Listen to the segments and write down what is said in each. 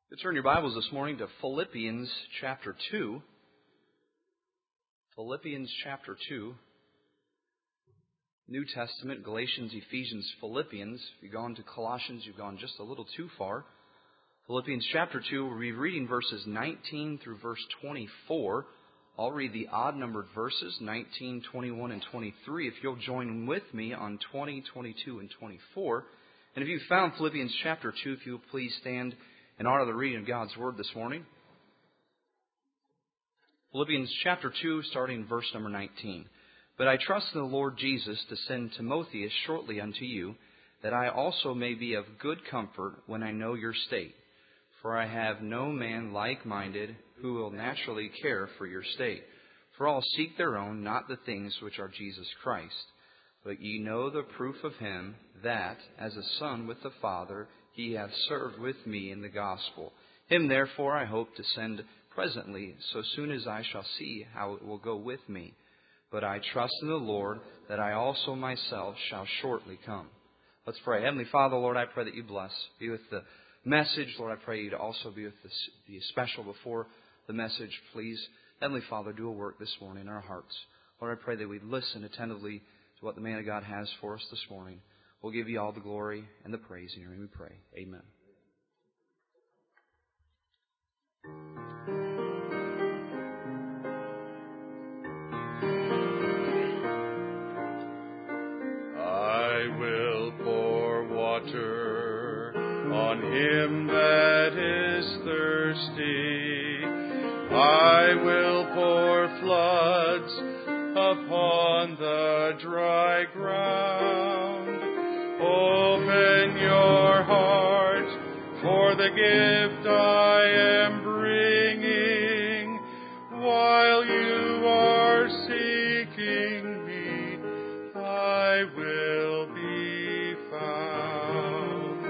Let's turn your Bibles this morning to Philippians chapter 2. Philippians chapter 2. New Testament, Galatians, Ephesians, Philippians. If you've gone to Colossians, you've gone just a little too far. Philippians chapter 2, we'll be reading verses 19 through verse 24. I'll read the odd-numbered verses, 19, 21, and 23, if you'll join with me on 20, 22, and 24. And if you've found Philippians chapter 2, if you'll please stand in honor of the reading of God's Word this morning. Philippians chapter 2, starting verse number 19. But I trust in the Lord Jesus to send Timotheus shortly unto you, that I also may be of good comfort when I know your state. For I have no man like-minded who will naturally care for your state. For all seek their own, not the things which are Jesus Christ. But ye know the proof of him, that, as a son with the Father, he hath served with me in the gospel. Him therefore I hope to send presently, so soon as I shall see how it will go with me. But I trust in the Lord that I also myself shall shortly come. Let's pray. Heavenly Father, Lord, I pray that you bless. Be with the message. Lord, I pray you to also be with the special before the message. Please, Heavenly Father, do a work this morning in our hearts. Lord, I pray that we'd listen attentively to what the man of God has for us this morning. We'll give you all the glory and the praise. In your name we pray. Amen. I will pour water on him that is thirsty. I will pour floods upon the dry ground. Open your heart for the gift I am bringing. While you are seeking me, I will be found.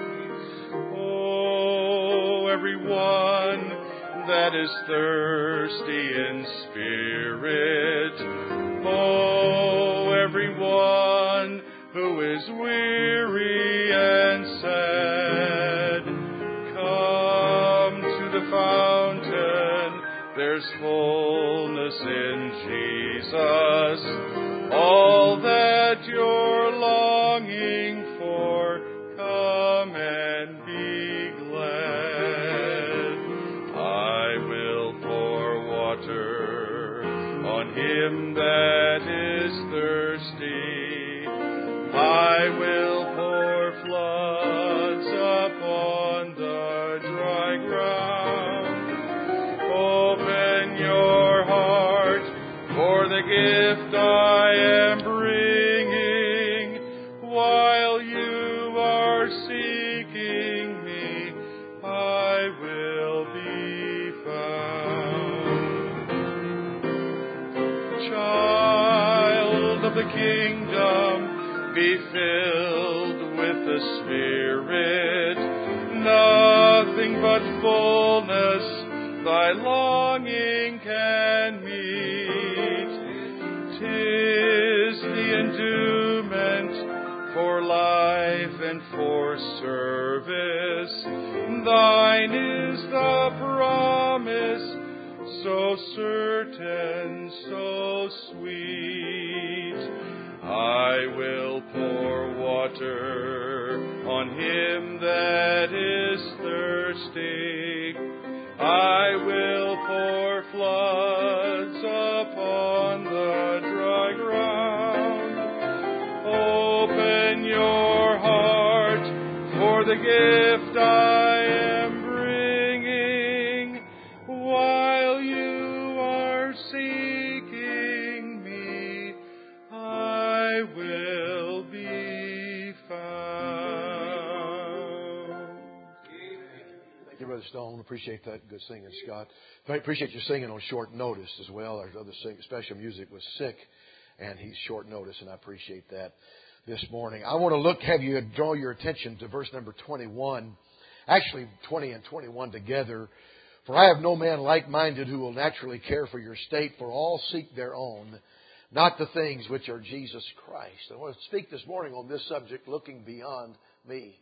Oh, everyone that is thirsty in spirit, oh, everyone who is weary and sad, come to the fountain. There's fullness in Jesus. All that you're longing for, come and be glad. I will pour water on him that is thirsty. I will pour floods upon the dry ground. Open your heart for the gift I am bringing. While you are seeking me, I will be found. Child of the kingdom, be filled with the Spirit. Nothing but fullness thy longing can meet. 'Tis the endowment for life and for service. Thine is the promise, so certain, so sweet. I will pour water on him that is thirsty. I will pour floods upon the dry ground. Open your heart for the gift I am bringing. While you are seeking me, I will be found. Thank you, Brother Stone. Appreciate that good singing, Scott. I appreciate you singing on short notice as well. Our other special music was sick, and he's short notice, and I appreciate that this morning. I want to have you draw your attention to verse number 21. Actually, 20 and 21 together. For I have no man like-minded who will naturally care for your state, for all seek their own, not the things which are Jesus Christ. I want to speak this morning on this subject, looking beyond me.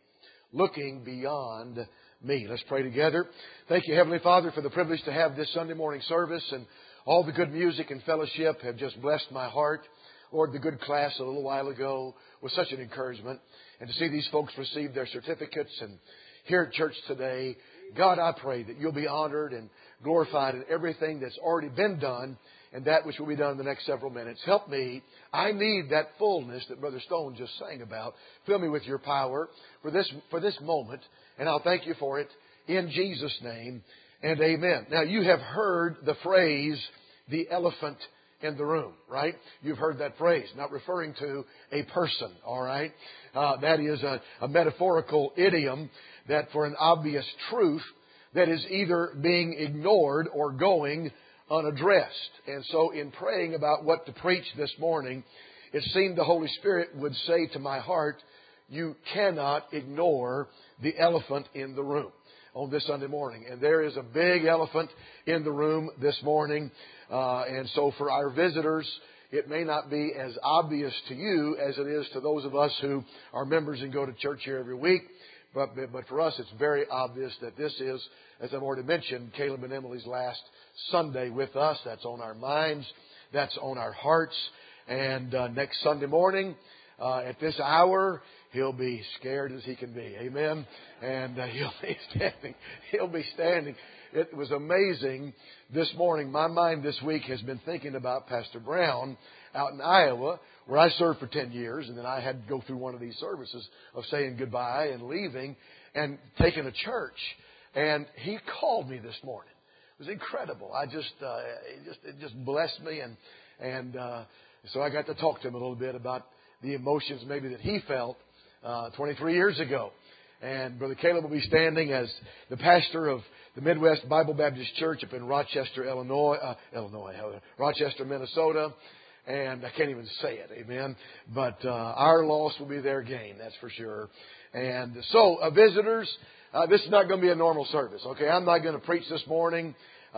looking beyond me. Let's pray together. Thank you, Heavenly Father, for the privilege to have this Sunday morning service, and all the good music and fellowship have just blessed my heart. Lord, the good class a little while ago was such an encouragement. And to see these folks receive their certificates and here at church today, God, I pray that you'll be honored and glorified in everything that's already been done and that which will be done in the next several minutes. Help me. I need that fullness that Brother Stone just sang about. Fill me with your power for this moment, and I'll thank you for it in Jesus' name, and amen. Now, you have heard the phrase, the elephant in the room, right? You've heard that phrase, not referring to a person, all right? That is a metaphorical idiom that for an obvious truth that is either being ignored or going unaddressed. And so in praying about what to preach this morning, it seemed the Holy Spirit would say to my heart, you cannot ignore the elephant in the room on this Sunday morning. And there is a big elephant in the room this morning. And so for our visitors, it may not be as obvious to you as it is to those of us who are members and go to church here every week. But for us, it's very obvious that this is, as I've already mentioned, Caleb and Emily's last Sunday with us. That's on our minds. That's on our hearts. And next Sunday morning, at this hour, he'll be scared as he can be. Amen. And He'll be standing. It was amazing this morning. My mind this week has been thinking about Pastor Brown out in Iowa, where I served for 10 years. And then I had to go through one of these services of saying goodbye and leaving and taking a church. And he called me this morning. It was incredible. It just blessed me. And so I got to talk to him a little bit about the emotions maybe that he felt 23 years ago. And Brother Caleb will be standing as the pastor of the Midwest Bible Baptist Church up in Rochester, Rochester, Minnesota. And I can't even say it, amen. But our loss will be their gain, that's for sure. And so, visitors, this is not going to be a normal service, okay? I'm not going to preach this morning.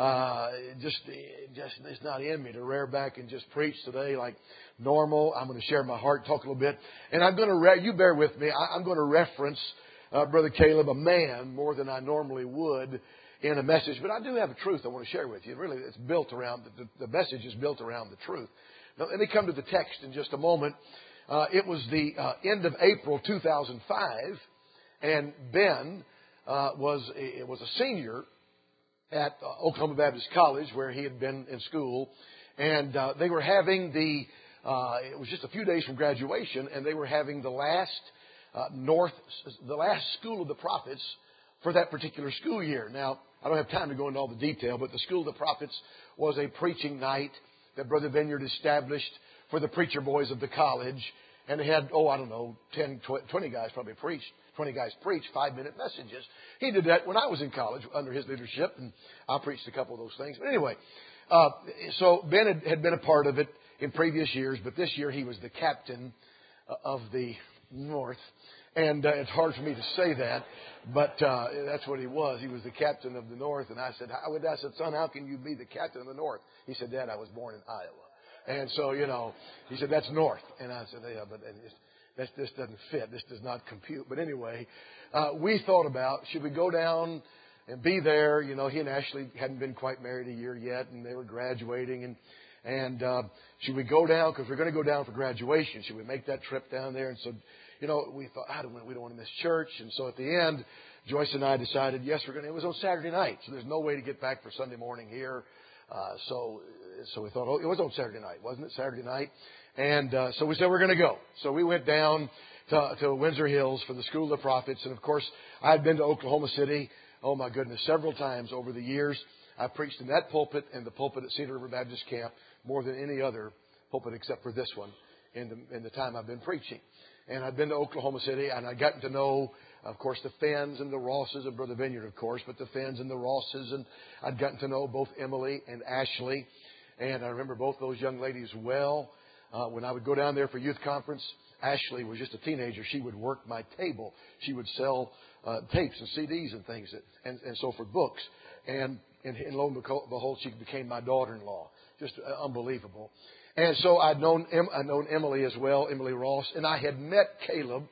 It's not in me to rear back and just preach today like normal. I'm going to share my heart, talk a little bit. And I'm going to, you bear with me, I'm going to reference Brother Caleb, a man, more than I normally would in a message. But I do have a truth I want to share with you. Really, it's built around, the message is built around the truth. Now, let me come to the text in just a moment. It was the end of April 2005, and Ben was a senior at Oklahoma Baptist College, where he had been in school, and they were having it was just a few days from graduation, and they were having the last School of the Prophets for that particular school year. Now, I don't have time to go into all the detail, but the School of the Prophets was a preaching night that Brother Vineyard established for the preacher boys of the college. And they had, 10, 20 guys probably preached. 20 guys preached 5-minute messages. He did that when I was in college under his leadership, and I preached a couple of those things. But anyway, so Ben had been a part of it in previous years, but this year he was the captain of the North. And it's hard for me to say that, but that's what he was. He was the captain of the North. And I said, son, how can you be the captain of the North? He said, Dad, I was born in Iowa. And so, he said, that's North. And I said, yeah, but this doesn't fit. This does not compute. But anyway, we thought about, should we go down and be there? He and Ashley hadn't been quite married a year yet, and they were graduating. And should we go down? Because we're going to go down for graduation. Should we make that trip down there? And so, we thought, we don't want to miss church. And so at the end, Joyce and I decided, yes, we're going to. It was on Saturday night, so there's no way to get back for Sunday morning here. So we thought, it was on Saturday night, wasn't it? Saturday night. And so we said we're going to go. So we went down to Windsor Hills for the School of the Prophets. And, of course, I had been to Oklahoma City, oh, my goodness, several times over the years. I preached in that pulpit and the pulpit at Cedar River Baptist Camp more than any other pulpit except for this one in the time I've been preaching. And I've been to Oklahoma City, and I've gotten to know, of course, the Fenns and the Rosses of Brother Vineyard, of course, but the Fenns and the Rosses. And I'd gotten to know both Emily and Ashley. And I remember both those young ladies well. When I would go down there for youth conference, Ashley was just a teenager. She would work my table. She would sell tapes and CDs and things, and so for books. And lo and behold, she became my daughter-in-law. Just unbelievable. And so I'd known Emily as well, Emily Ross, and I had met Caleb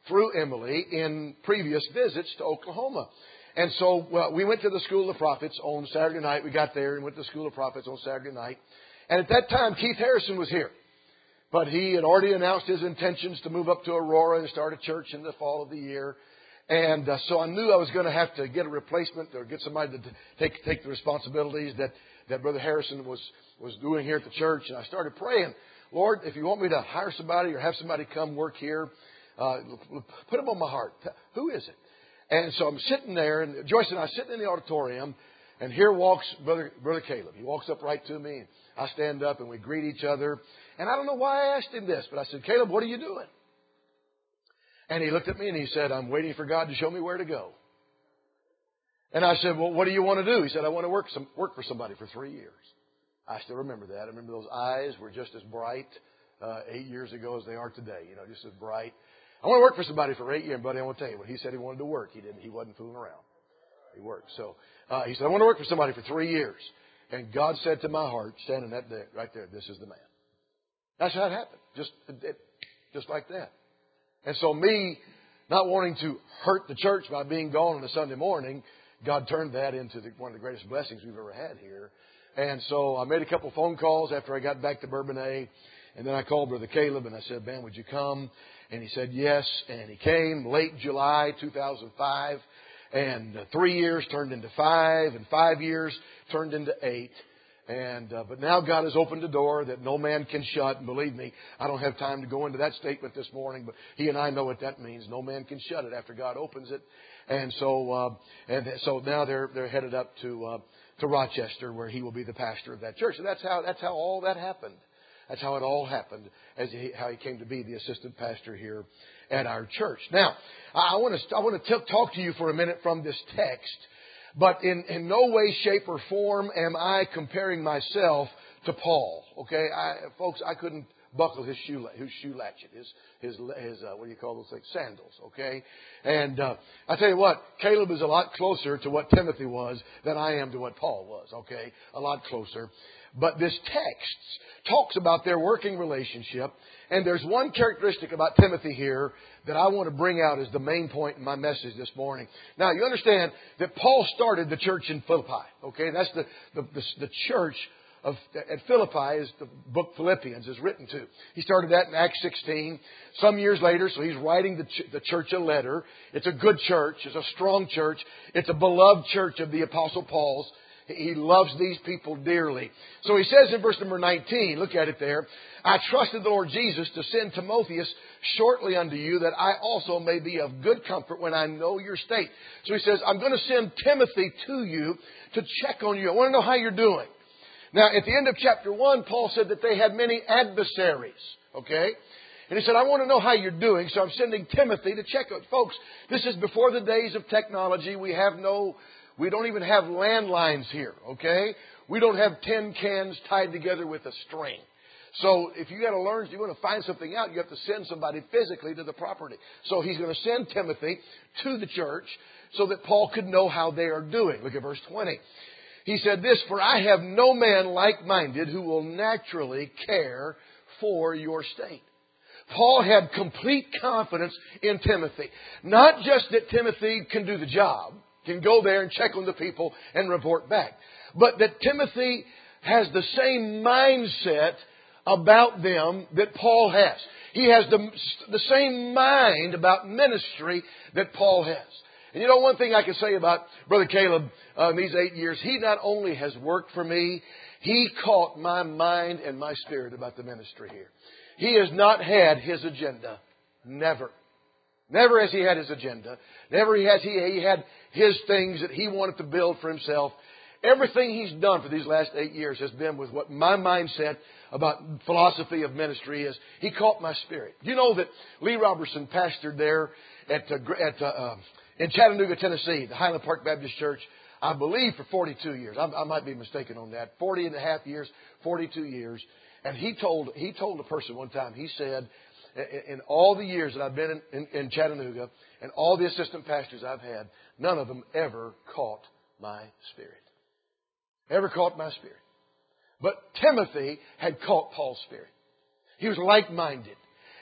through Emily in previous visits to Oklahoma. And so we went to the School of Prophets on Saturday night. We got there and went to the School of Prophets on Saturday night. And at that time, Keith Harrison was here. But he had already announced his intentions to move up to Aurora and start a church in the fall of the year. And so I knew I was going to have to get a replacement or get somebody to take the responsibilities that Brother Harrison was doing here at the church. And I started praying, Lord, if you want me to hire somebody or have somebody come work here, put them on my heart. Who is it? And so I'm sitting there, and Joyce and I are sitting in the auditorium, and here walks Brother Caleb. He walks up right to me, and I stand up, and we greet each other. And I don't know why I asked him this, but I said, Caleb, what are you doing? And he looked at me, and he said, I'm waiting for God to show me where to go. And I said, well, what do you want to do? He said, I want to work for somebody for 3 years. I still remember that. I remember those eyes were just as bright 8 years ago as they are today, just as bright. I want to work for somebody for 8 years, buddy. I want to tell you, when he said he wanted to work, he wasn't fooling around. He worked. So he said, I want to work for somebody for 3 years. And God said to my heart, standing right there, this is the man. That's how it happened. Just like that. And so me not wanting to hurt the church by being gone on a Sunday morning, God turned that into one of the greatest blessings we've ever had here. And so I made a couple phone calls after I got back to Bourbonnais. And then I called Brother Caleb and I said, man, would you come? And he said yes. And he came late July 2005. And 3 years turned into 5. And 5 years turned into 8. But now God has opened a door that no man can shut. And believe me, I don't have time to go into that statement this morning, but he and I know what that means. No man can shut it after God opens it. And so now they're headed up to Rochester, where he will be the pastor of that church. And that's how all that happened. That's how it all happened, how he came to be the assistant pastor here at our church. Now, I want to talk to you for a minute from this text. But in no way, shape, or form am I comparing myself to Paul. Okay, folks, I couldn't buckle his shoe latchet, his what do you call those things? Sandals. Okay, and I tell you what, Caleb is a lot closer to what Timothy was than I am to what Paul was. Okay, a lot closer. But this text talks about their working relationship. And there's one characteristic about Timothy here that I want to bring out as the main point in my message this morning. Now, you understand that Paul started the church in Philippi. Okay, that's the church at Philippi is the book Philippians is written to. He started that in Acts 16. Some years later, so he's writing the church a letter. It's a good church. It's a strong church. It's a beloved church of the Apostle Paul's. He loves these people dearly. So he says in verse number 19, look at it there, I trusted the Lord Jesus to send Timotheus shortly unto you, that I also may be of good comfort when I know your state. So he says, I'm going to send Timothy to you to check on you. I want to know how you're doing. Now, at the end of chapter 1, Paul said that they had many adversaries. Okay? And he said, I want to know how you're doing, so I'm sending Timothy to check on you. Folks, this is before the days of technology. We don't even have landlines here, okay? We don't have tin cans tied together with a string. So if you want to find something out, you have to send somebody physically to the property. So he's going to send Timothy to the church so that Paul could know how they are doing. Look at verse 20. He said this, for I have no man like-minded who will naturally care for your state. Paul had complete confidence in Timothy. Not just that Timothy can do the job, can go there and check on the people and report back, but that Timothy has the same mindset about them that Paul has. He has the same mind about ministry that Paul has. And you know, one thing I can say about Brother Caleb in these 8 years, he not only has worked for me, he caught my mind and my spirit about the ministry here. He has not had his agenda. Never. Never has he had his agenda. Never has he had his things that he wanted to build for himself. Everything he's done for these last 8 years has been with what my mindset about philosophy of ministry is. He caught my spirit. You know that Lee Robertson pastored there in Chattanooga, Tennessee, the Highland Park Baptist Church, I believe for 42 years. I might be mistaken on that. 40 and a half years, 42 years. And he told a person one time, he said, in all the years that I've been in Chattanooga and all the assistant pastors I've had, none of them ever caught my spirit. Ever caught my spirit. But Timothy had caught Paul's spirit. He was like-minded.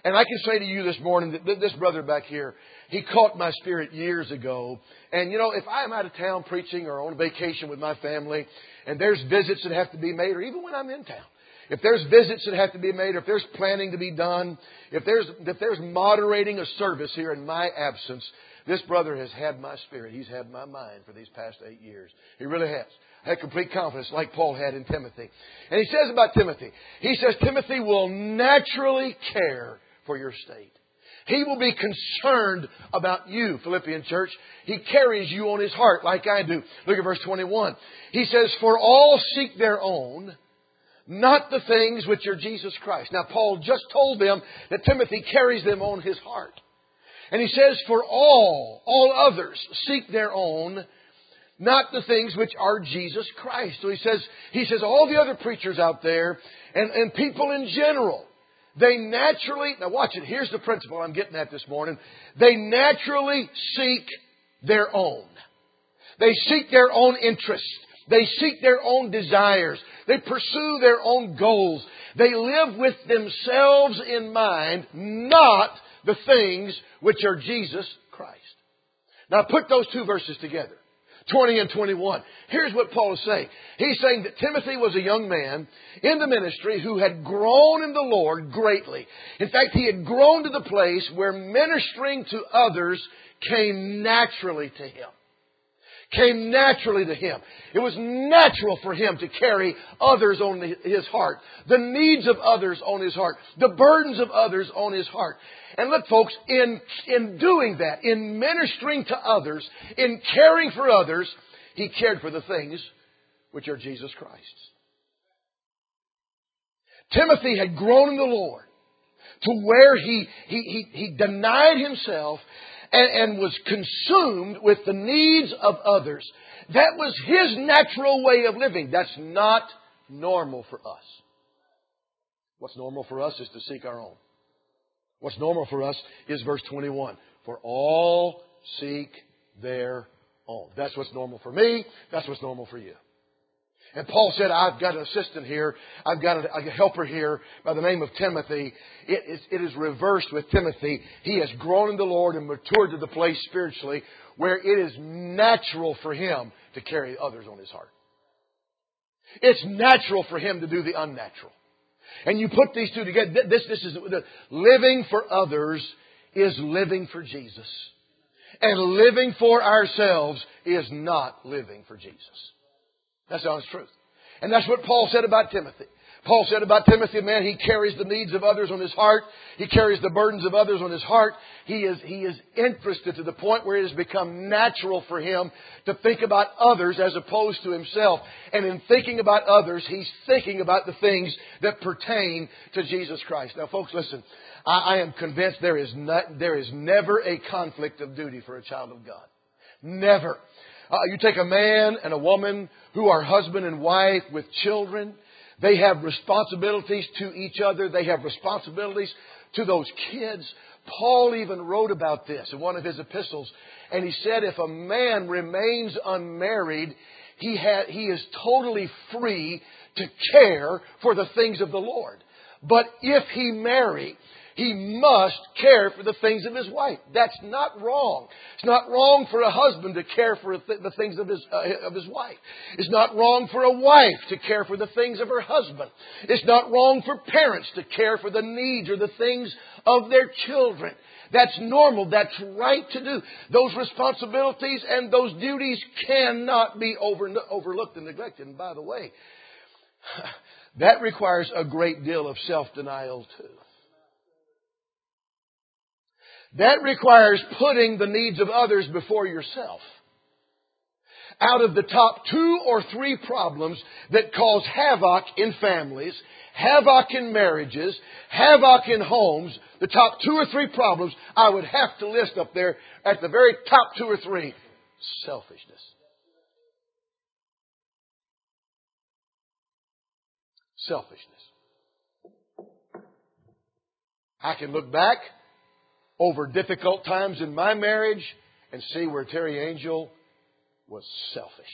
And I can say to you this morning that this brother back here, he caught my spirit years ago. And you know, if I'm out of town preaching or on vacation with my family, and there's visits that have to be made, or even when I'm in town, if there's visits that have to be made, or if there's planning to be done, if there's moderating a service here in my absence, this brother has had my spirit. He's had my mind for these past 8 years. He really has. I had complete confidence like Paul had in Timothy. And he says about Timothy, he says, Timothy will naturally care for your state. He will be concerned about you, Philippian church. He carries you on his heart like I do. Look at verse 21. He says, for all seek their own, not the things which are Jesus Christ. Now, Paul just told them that Timothy carries them on his heart. And he says, for all others seek their own, not the things which are Jesus Christ. So he says all the other preachers out there and people in general, they naturally, now watch it, here's the principle I'm getting at this morning. They naturally seek their own. They seek their own interests. They seek their own desires. They pursue their own goals. They live with themselves in mind, not the things which are Jesus Christ. Now put those two verses together. 20 and 21. Here's what Paul is saying. He's saying that Timothy was a young man in the ministry who had grown in the Lord greatly. In fact, he had grown to the place where ministering to others came naturally to him. Came naturally to him. It was natural for him to carry others on his heart. The needs of others on his heart. The burdens of others on his heart. And look, folks, in doing that, in ministering to others, in caring for others, he cared for the things which are Jesus Christ's. Timothy had grown in the Lord to where he denied himself and was consumed with the needs of others. That was his natural way of living. That's not normal for us. What's normal for us is to seek our own. What's normal for us is verse 21. For all seek their own. That's what's normal for me. That's what's normal for you. And Paul said, I've got an assistant here. I've got a helper here by the name of Timothy. It is reversed with Timothy. He has grown in the Lord and matured to the place spiritually where it is natural for him to carry others on his heart. It's natural for him to do the unnatural. And you put these two together. This is living for others is living for Jesus. And living for ourselves is not living for Jesus. That's the honest truth. And that's what Paul said about Timothy. Paul said about Timothy, man, he carries the needs of others on his heart. He carries the burdens of others on his heart. He is interested to the point where it has become natural for him to think about others as opposed to himself. And in thinking about others, he's thinking about the things that pertain to Jesus Christ. Now, folks, listen. I am convinced there is never a conflict of duty for a child of God. Never. You take a man and a woman who are husband and wife with children. They have responsibilities to each other. They have responsibilities to those kids. Paul even wrote about this in one of his epistles. And he said if a man remains unmarried, he is totally free to care for the things of the Lord. But if he marry, he must care for the things of his wife. That's not wrong. It's not wrong for a husband to care for the things of his wife. It's not wrong for a wife to care for the things of her husband. It's not wrong for parents to care for the needs or the things of their children. That's normal. That's right to do. Those responsibilities and those duties cannot be overlooked and neglected. And by the way, that requires a great deal of self-denial too. That requires putting the needs of others before yourself. Out of the top 2 or 3 problems that cause havoc in families, havoc in marriages, havoc in homes, the top 2 or 3 problems I would have to list up there at the very top 2 or 3. Selfishness. Selfishness. I can look back over difficult times in my marriage and see where Terry Angel was selfish.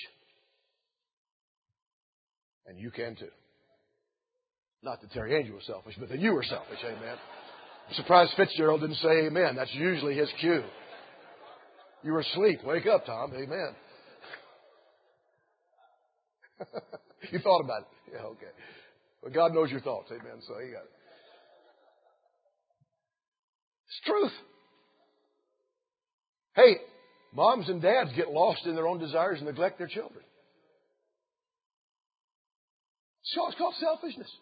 And you can too. Not that Terry Angel was selfish, but that you were selfish. Amen. I'm surprised Fitzgerald didn't say amen. That's usually his cue. You were asleep. Wake up, Tom. Amen. You thought about it. Yeah, okay. But God knows your thoughts. Amen. So He got it. It's truth. Hey, moms and dads get lost in their own desires and neglect their children. It's called selfishness.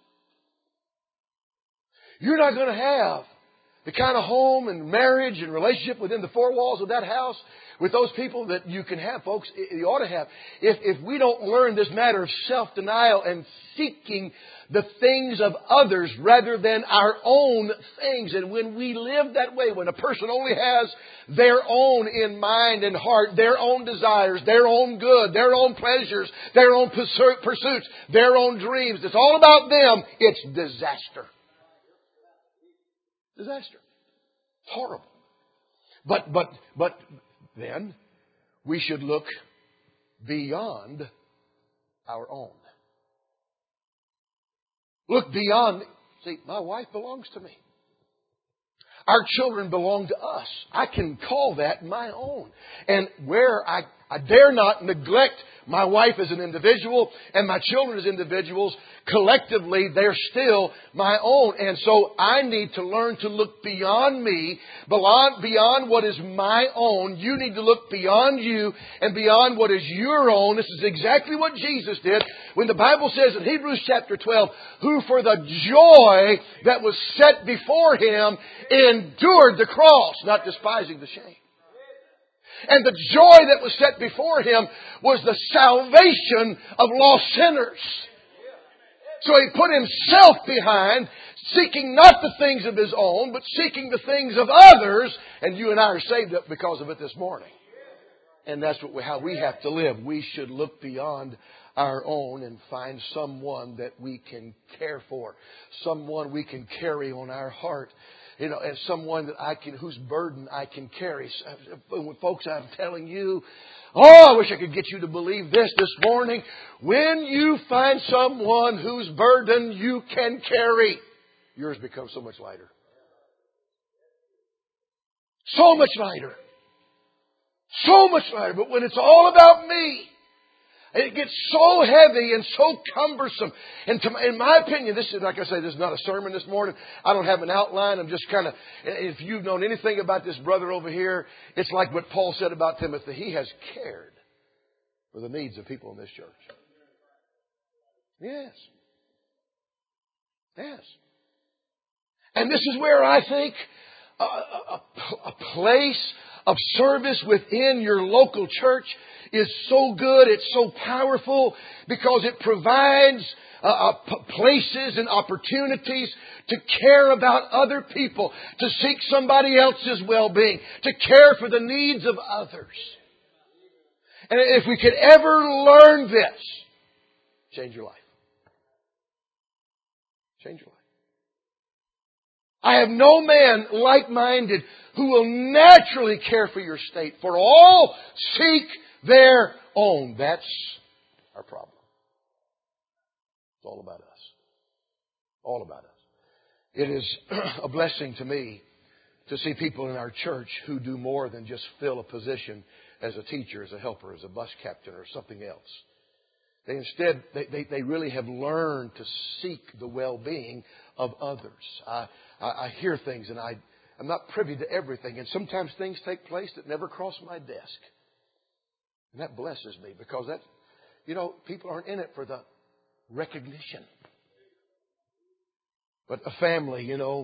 You're not going to have the kind of home and marriage and relationship within the four walls of that house with those people that you can have, folks, you ought to have. If we don't learn this matter of self-denial and seeking the things of others rather than our own things. And when we live that way, when a person only has their own in mind and heart, their own desires, their own good, their own pleasures, their own pursuits, their own dreams, it's all about them, it's disaster. Disaster. It's horrible. But then we should look beyond our own. Look beyond. See, my wife belongs to me. Our children belong to us. I can call that my own. And where I dare not neglect my wife as an individual and my children as individuals, collectively they're still my own. And so I need to learn to look beyond me, beyond what is my own. You need to look beyond you and beyond what is your own. This is exactly what Jesus did when the Bible says in Hebrews chapter 12, who for the joy that was set before Him endured the cross, not despising the shame. And the joy that was set before Him was the salvation of lost sinners. So He put Himself behind, seeking not the things of His own, but seeking the things of others. And you and I are saved because of it this morning. And that's how we have to live. We should look beyond our own and find someone that we can care for. Someone we can carry on our heart. You know, and someone that whose burden I can carry. Folks, I'm telling you, I wish I could get you to believe this morning. When you find someone whose burden you can carry, yours becomes so much lighter. So much lighter. So much lighter. But when it's all about me, it gets so heavy and so cumbersome. And in my opinion, this is, like I say, this is not a sermon this morning. I don't have an outline. I'm just kind of, if you've known anything about this brother over here, it's like what Paul said about Timothy. He has cared for the needs of people in this church. Yes. Yes. And this is where I think a place of service within your local church is so good, it's so powerful, because it provides places and opportunities to care about other people, to seek somebody else's well-being, to care for the needs of others. And if we could ever learn this, change your life. Change your life. I have no man like-minded who will naturally care for your state, for all seek their own. That's our problem. It's all about us. All about us. It is a blessing to me to see people in our church who do more than just fill a position as a teacher, as a helper, as a bus captain, or something else. They instead, they really have learned to seek the well-being of others. I hear things and I'm not privy to everything. And sometimes things take place that never cross my desk. And that blesses me because people aren't in it for the recognition. But a family,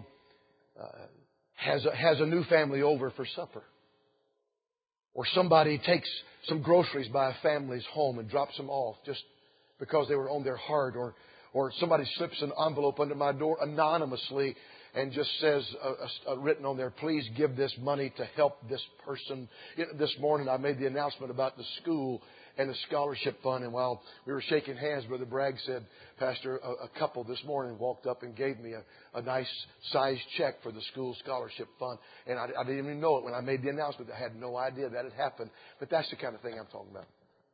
has a new family over for supper. Or somebody takes some groceries by a family's home and drops them off just because they were on their heart. Or somebody slips an envelope under my door anonymously and just says, written on there, please give this money to help this person. This morning I made the announcement about the school and the scholarship fund. And while we were shaking hands, Brother Bragg said, Pastor, a couple this morning walked up and gave me a nice sized check for the school scholarship fund. And I didn't even know it when I made the announcement. I had no idea that had happened. But that's the kind of thing I'm talking about.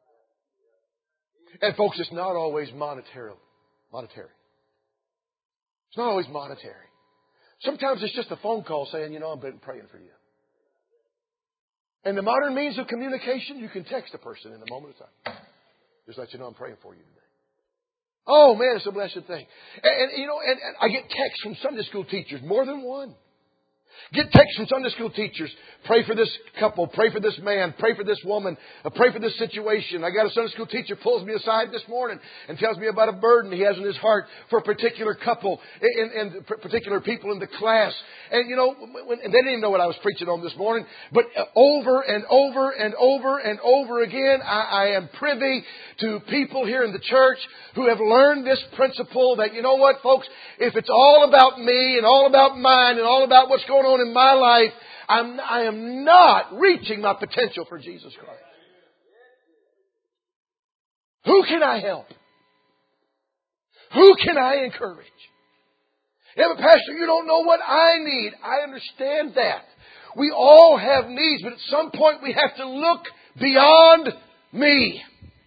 And folks, it's not always monetary. It's not always monetary. Sometimes it's just a phone call saying, I've been praying for you. And the modern means of communication, you can text a person in a moment of time. Just let you know I'm praying for you today. Oh, man, it's a blessed thing. And I get texts from Sunday school teachers, more than one. Get texts from Sunday school teachers. Pray for this couple. Pray for this man. Pray for this woman. Pray for this situation. I got a Sunday school teacher pulls me aside this morning and tells me about a burden he has in his heart for a particular couple and particular people in the class. And, and they didn't even know what I was preaching on this morning. But over and over and over and over again, I am privy to people here in the church who have learned this principle that, you know what, folks, if it's all about me and all about mine and all about what's going on in my life, I am not reaching my potential for Jesus Christ. Who can I help? Who can I encourage? Yeah, but Pastor, you don't know what I need. I understand that. We all have needs, but at some point we have to look beyond me.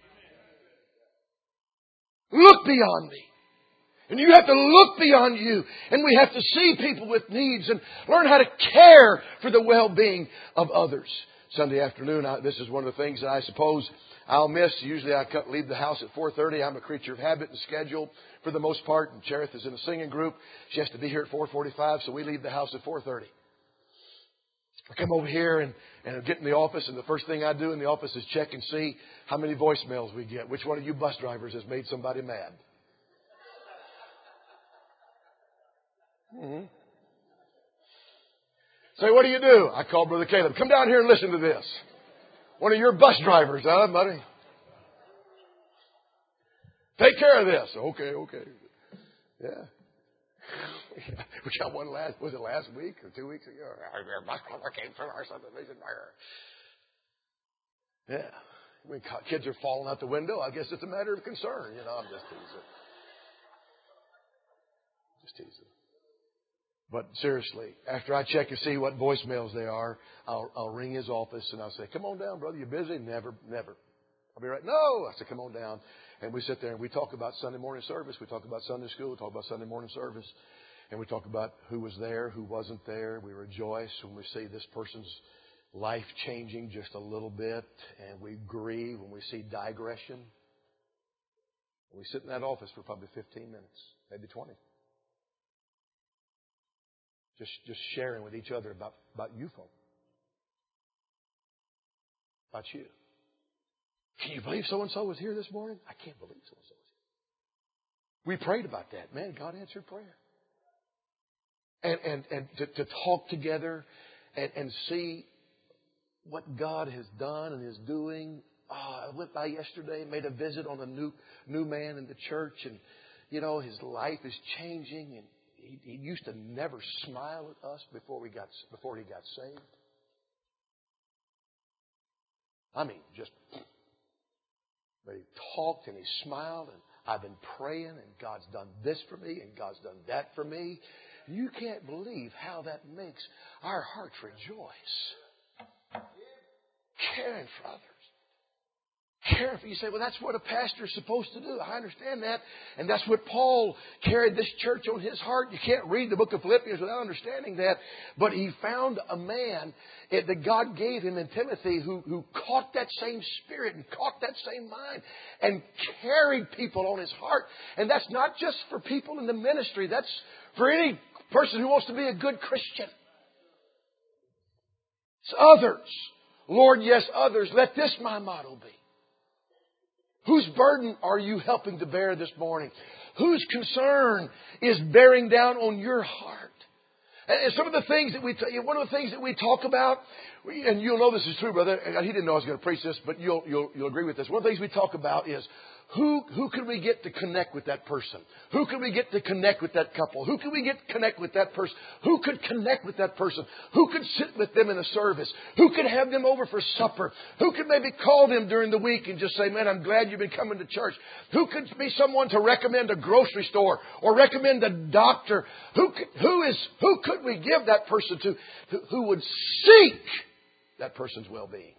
Look beyond me. And you have to look beyond you. And we have to see people with needs and learn how to care for the well-being of others. Sunday afternoon, this is one of the things that I suppose I'll miss. Usually I leave the house at 4:30. I'm a creature of habit and schedule for the most part. And Cherith is in a singing group. She has to be here at 4:45, so we leave the house at 4:30. I come over here and I get in the office, and the first thing I do in the office is check and see how many voicemails we get. Which one of you bus drivers has made somebody mad? Mm-hmm. Say, what do? I call Brother Caleb. Come down here and listen to this. One of your bus drivers, huh, buddy? Take care of this. Okay. Yeah. We got one last week or 2 weeks ago? Our bus driver came through our subdivision. Yeah. When kids are falling out the window, I guess it's a matter of concern. I'm just teasing. But seriously, after I check and see what voicemails they are, I'll ring his office and I'll say, come on down, brother. You busy? Never. I'll be right. No. I say, come on down. And we sit there and we talk about Sunday morning service. We talk about Sunday school. We talk about Sunday morning service. And we talk about who was there, who wasn't there. We rejoice when we see this person's life changing just a little bit. And we grieve when we see digression. We sit in that office for probably 15 minutes, maybe 20. Just sharing with each other about you folk. About you. Can you believe so-and-so was here this morning? I can't believe so-and-so was here. We prayed about that. Man, God answered prayer. And to talk together and see what God has done and is doing. I went by yesterday, made a visit on a new man in the church, and his life is changing, and he used to never smile at us before he got saved. I mean, but he talked and he smiled, and I've been praying, and God's done this for me, and God's done that for me. You can't believe how that makes our hearts rejoice. Caring for others. Caring for you. Say, well, that's what a pastor is supposed to do. I understand that. And that's what Paul carried this church on his heart. You can't read the book of Philippians without understanding that. But he found a man that God gave him in Timothy who caught that same spirit and caught that same mind and carried people on his heart. And that's not just for people in the ministry. That's for any person who wants to be a good Christian. It's others. Lord, yes, others. Let this my motto be. Whose burden are you helping to bear this morning? Whose concern is bearing down on your heart? And some of the things that one of the things that we talk about, and you'll know this is true, brother. He didn't know I was going to preach this, but you'll agree with this. One of the things we talk about is who can we get to connect with that person? Who can we get to connect with that couple? Who can we get to connect with that person? Who could connect with that person? Who could sit with them in a service? Who could have them over for supper? Who could maybe call them during the week and just say, man, I'm glad you've been coming to church? Who could be someone to recommend a grocery store or recommend a doctor? Who could we give that person to who would seek that person's well-being?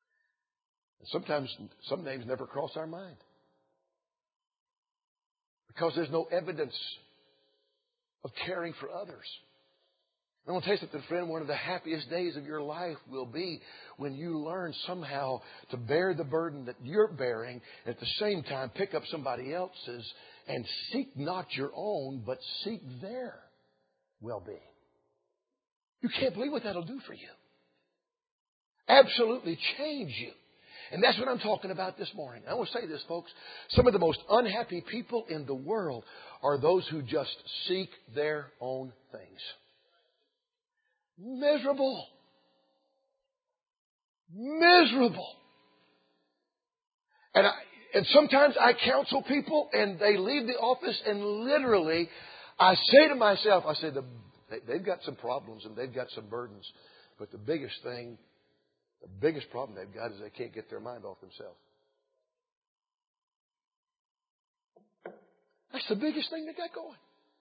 Sometimes some names never cross our mind. Because there's no evidence of caring for others. I'm going to tell you something, friend. One of the happiest days of your life will be when you learn somehow to bear the burden that you're bearing, and at the same time pick up somebody else's and seek not your own, but seek their well-being. You can't believe what that'll do for you. Absolutely change you. And that's what I'm talking about this morning. I want to say this, folks. Some of the most unhappy people in the world are those who just seek their own things. Miserable. Miserable. And sometimes I counsel people and they leave the office and literally I say to myself, they've got some problems and they've got some burdens. But the biggest problem they've got is they can't get their mind off themselves. That's the biggest thing they got going.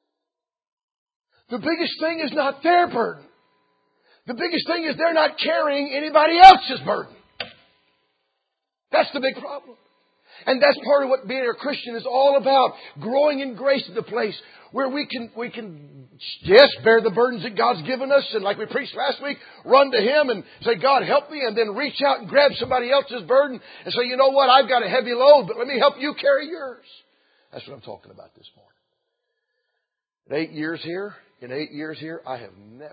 The biggest thing is not their burden. The biggest thing is they're not carrying anybody else's burden. That's the big problem. And that's part of what being a Christian is all about. Growing in grace to the place where we can, yes, bear the burdens that God's given us. And like we preached last week, run to Him and say, God, help me. And then reach out and grab somebody else's burden and say, you know what? I've got a heavy load, but let me help you carry yours. That's what I'm talking about this morning. In 8 years here, I have never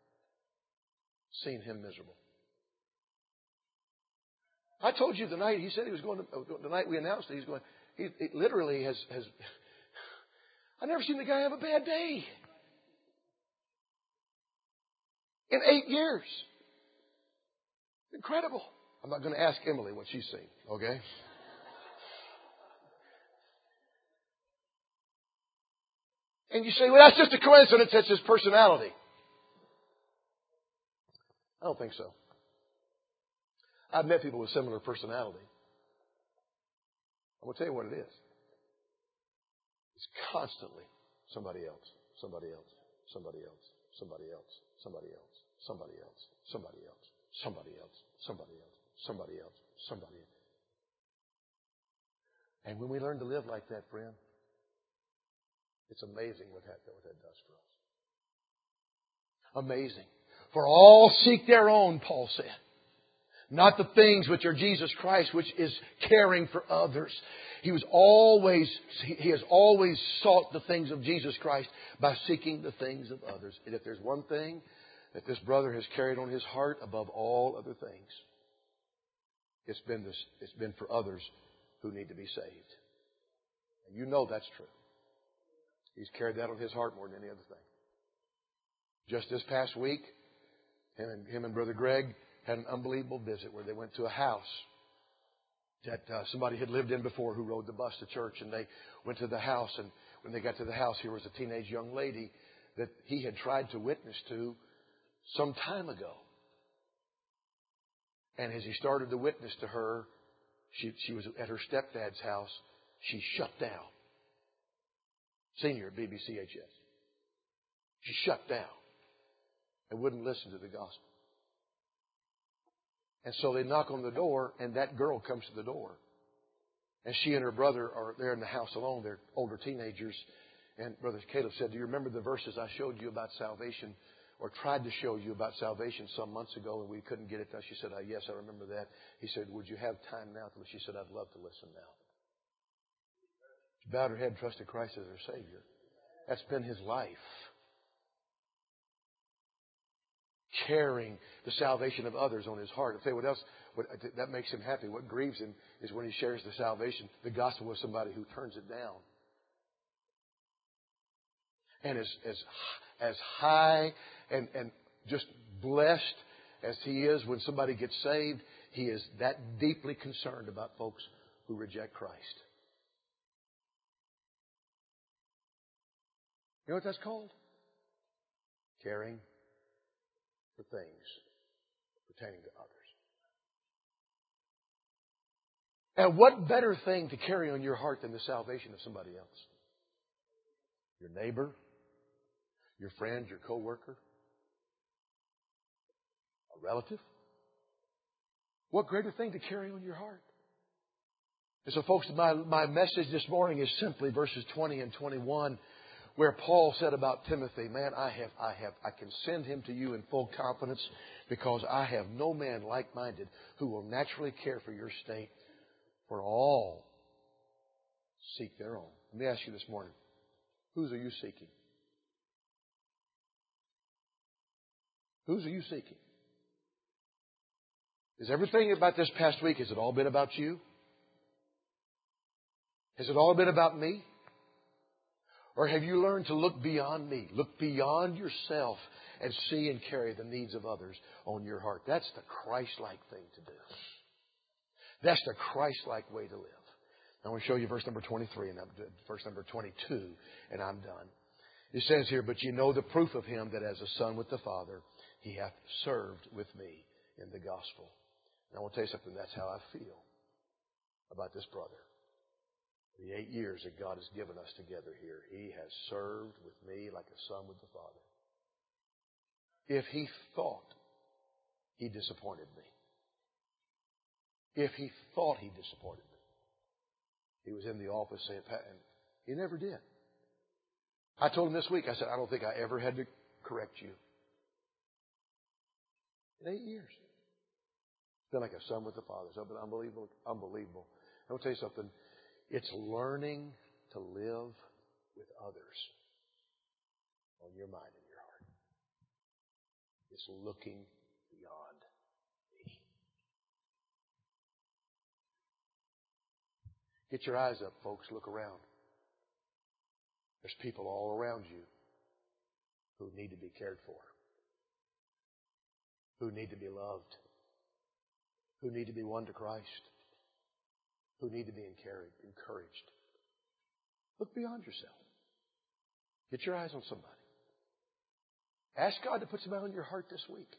seen him miserable. I told you the night he said he was going to, the night we announced that he's going, he literally has, I've never seen the guy have a bad day. In 8 years. Incredible. I'm not going to ask Emily what she's seen, okay? And you say, well, that's just a coincidence. That's his personality. I don't think so. I've met people with similar personality. I'm going to tell you what it is. It's constantly somebody else, somebody else, somebody else, somebody else, somebody else, somebody else, somebody else, somebody else, somebody else, somebody else, somebody else. And when we learn to live like that, friend, it's amazing what that does for us. Amazing. For all seek their own, Paul said. Not the things which are Jesus Christ, which is caring for others. He has always sought the things of Jesus Christ by seeking the things of others. And if there's one thing that this brother has carried on his heart above all other things, it's been for others who need to be saved. And you know that's true. He's carried that on his heart more than any other thing. Just this past week, him and Brother Greg had an unbelievable visit where they went to a house that somebody had lived in before who rode the bus to church. And they went to the house. And when they got to the house, here was a teenage young lady that he had tried to witness to some time ago. And as he started to witness to her, she was at her stepdad's house. She shut down. Senior at BBCHS. She shut down and wouldn't listen to the gospel. And so they knock on the door, and that girl comes to the door. And she and her brother are there in the house alone. They're older teenagers. And Brother Caleb said, do you remember the verses I showed you about salvation, or tried to show you about salvation some months ago, and we couldn't get it done? She said, yes, I remember that. He said, would you have time now? She said, I'd love to listen now. She bowed her head and trusted Christ as her Savior. That's been his life. Carrying the salvation of others on his heart. I'll tell you what else that makes him happy. What grieves him is when he shares the salvation, the gospel, with somebody who turns it down. And as high and just blessed as he is when somebody gets saved, he is that deeply concerned about folks who reject Christ. You know what that's called? Caring for things pertaining to others. And what better thing to carry on your heart than the salvation of somebody else? Your neighbor, your friend, your coworker, a relative. What greater thing to carry on your heart And so, folks, my message this morning is simply verses 20 and 21, where Paul said about Timothy, man, I can send him to you in full confidence because I have no man like-minded who will naturally care for your state, for all seek their own. Let me ask you this morning, whose are you seeking? Whose are you seeking? Is everything about this past week, has it all been about you? Has it all been about me? Or have you learned to look beyond me, look beyond yourself, and see and carry the needs of others on your heart? That's the Christ-like thing to do. That's the Christ-like way to live. I want to show you verse number 23 and verse number 22, and I'm done. It says here, but you know the proof of him that as a son with the Father, he hath served with me in the gospel. And I want to tell you something, that's how I feel about this brother. The 8 years that God has given us together here, he has served with me like a son with the Father. If he thought he disappointed me, if he thought he disappointed me, he was in the office saying, and he never did. I told him this week, I said, I don't think I ever had to correct you. In 8 years. It's been like a son with the Father. It's been unbelievable, unbelievable. I'll tell you something. It's learning to live with others on your mind and your heart. It's looking beyond me. Get your eyes up, folks. Look around. There's people all around you who need to be cared for, who need to be loved, who need to be won to Christ, who need to be encouraged. Look beyond yourself. Get your eyes on somebody. Ask God to put somebody on your heart this week.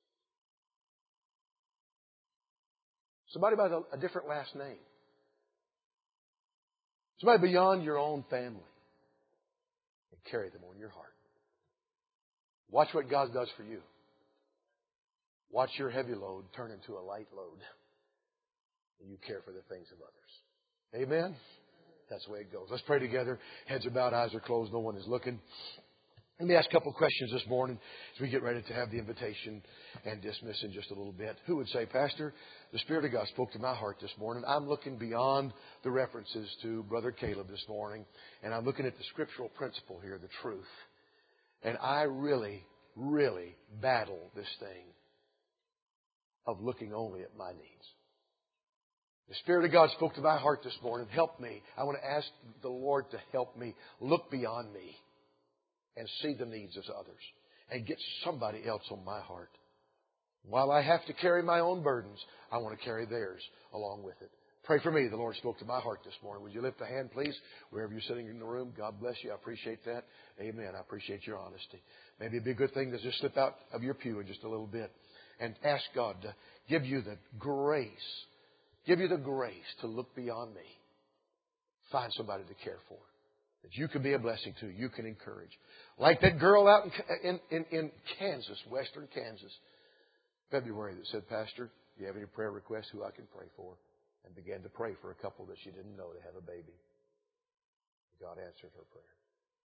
Somebody by a different last name. Somebody beyond your own family. And carry them on your heart. Watch what God does for you. Watch your heavy load turn into a light load. And you care for the things of others. Amen? That's the way it goes. Let's pray together. Heads are bowed, eyes are closed, no one is looking. Let me ask a couple of questions this morning as we get ready to have the invitation and dismiss in just a little bit. Who would say, Pastor, the Spirit of God spoke to my heart this morning. I'm looking beyond the references to Brother Caleb this morning, and I'm looking at the scriptural principle here, the truth. And I really, really battle this thing of looking only at my needs. The Spirit of God spoke to my heart this morning. Help me. I want to ask the Lord to help me look beyond me and see the needs of others and get somebody else on my heart. While I have to carry my own burdens, I want to carry theirs along with it. Pray for me. The Lord spoke to my heart this morning. Would you lift a hand, please? Wherever you're sitting in the room, God bless you. I appreciate that. Amen. I appreciate your honesty. Maybe it'd be a good thing to just slip out of your pew in just a little bit and ask God to give you the grace. Give you the grace to look beyond me. Find somebody to care for. That you can be a blessing to. You can encourage. Like that girl out in Kansas, western Kansas, February, that said, Pastor, do you have any prayer requests who I can pray for? And began to pray for a couple that she didn't know to have a baby. God answered her prayer.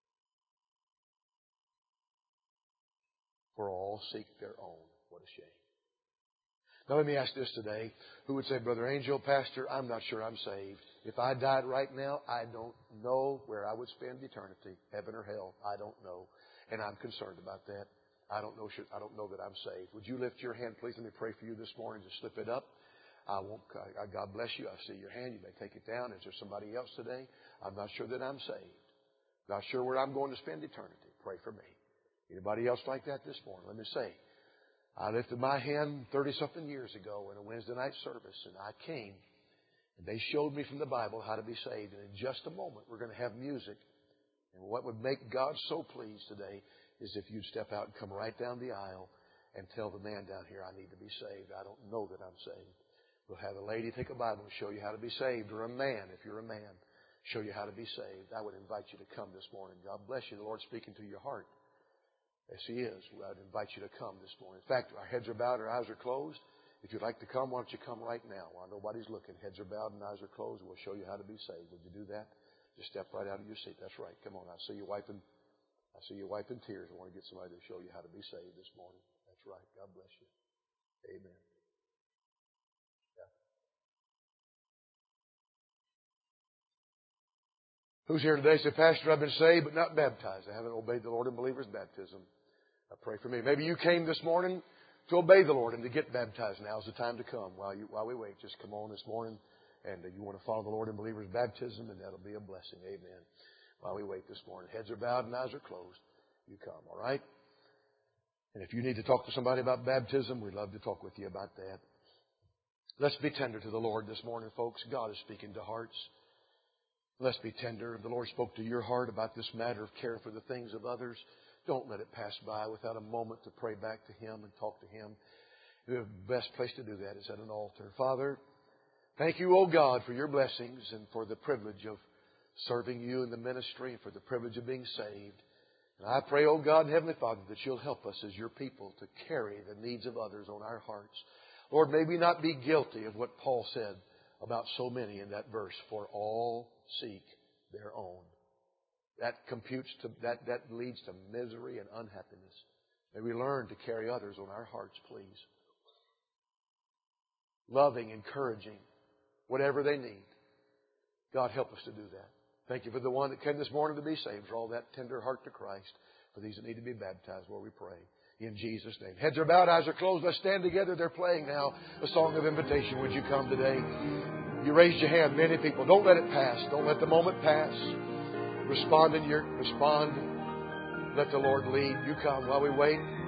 For all seek their own. What a shame. Now let me ask this today. Who would say, Brother Angel, Pastor, I'm not sure I'm saved. If I died right now, I don't know where I would spend eternity, heaven or hell. I don't know. And I'm concerned about that. I don't know that I'm saved. Would you lift your hand, please? Let me pray for you this morning. Just slip it up. God bless you. I see your hand. You may take it down. Is there somebody else today? I'm not sure that I'm saved. Not sure where I'm going to spend eternity. Pray for me. Anybody else like that this morning? Let me say, I lifted my hand 30-something years ago in a Wednesday night service, and I came, and they showed me from the Bible how to be saved. And in just a moment, we're going to have music. And what would make God so pleased today is if you'd step out and come right down the aisle and tell the man down here, I need to be saved. I don't know that I'm saved. We'll have a lady take a Bible and show you how to be saved, or a man, if you're a man, show you how to be saved. I would invite you to come this morning. God bless you. The Lord's speaking to your heart. Yes, He is. I'd invite you to come this morning. In fact, our heads are bowed, our eyes are closed. If you'd like to come, why don't you come right now while nobody's looking? Heads are bowed and eyes are closed. We'll show you how to be saved. Would you do that? Just step right out of your seat. That's right. Come on. I see you wiping tears. I want to get somebody to show you how to be saved this morning. That's right. God bless you. Amen. Yeah. Who's here today? Say, Pastor, I've been saved but not baptized. I haven't obeyed the Lord in believer's baptism. I pray for me. Maybe you came this morning to obey the Lord and to get baptized. Now's the time to come. While we wait, just come on this morning, and you want to follow the Lord in believer's baptism, and that'll be a blessing. Amen. While we wait this morning, heads are bowed and eyes are closed. You come, all right? And if you need to talk to somebody about baptism, we'd love to talk with you about that. Let's be tender to the Lord this morning, folks. God is speaking to hearts. Let's be tender. If the Lord spoke to your heart about this matter of caring for the things of others, don't let it pass by without a moment to pray back to Him and talk to Him. The best place to do that is at an altar. Father, thank you, O God, for your blessings and for the privilege of serving you in the ministry and for the privilege of being saved. And I pray, O God, Heavenly Father, that you'll help us as your people to carry the needs of others on our hearts. Lord, may we not be guilty of what Paul said about so many in that verse, for all seek their own. That leads to misery and unhappiness. May we learn to carry others on our hearts, please. Loving, encouraging, whatever they need. God, help us to do that. Thank you for the one that came this morning to be saved. Draw that tender heart to Christ. For these that need to be baptized, Lord, we pray. In Jesus' name. Heads are bowed, eyes are closed. Let's stand together. They're playing now a song of invitation. Would you come today? You raised your hand, many people. Don't let it pass. Don't let the moment pass. Respond. Let the Lord lead. You come while we wait.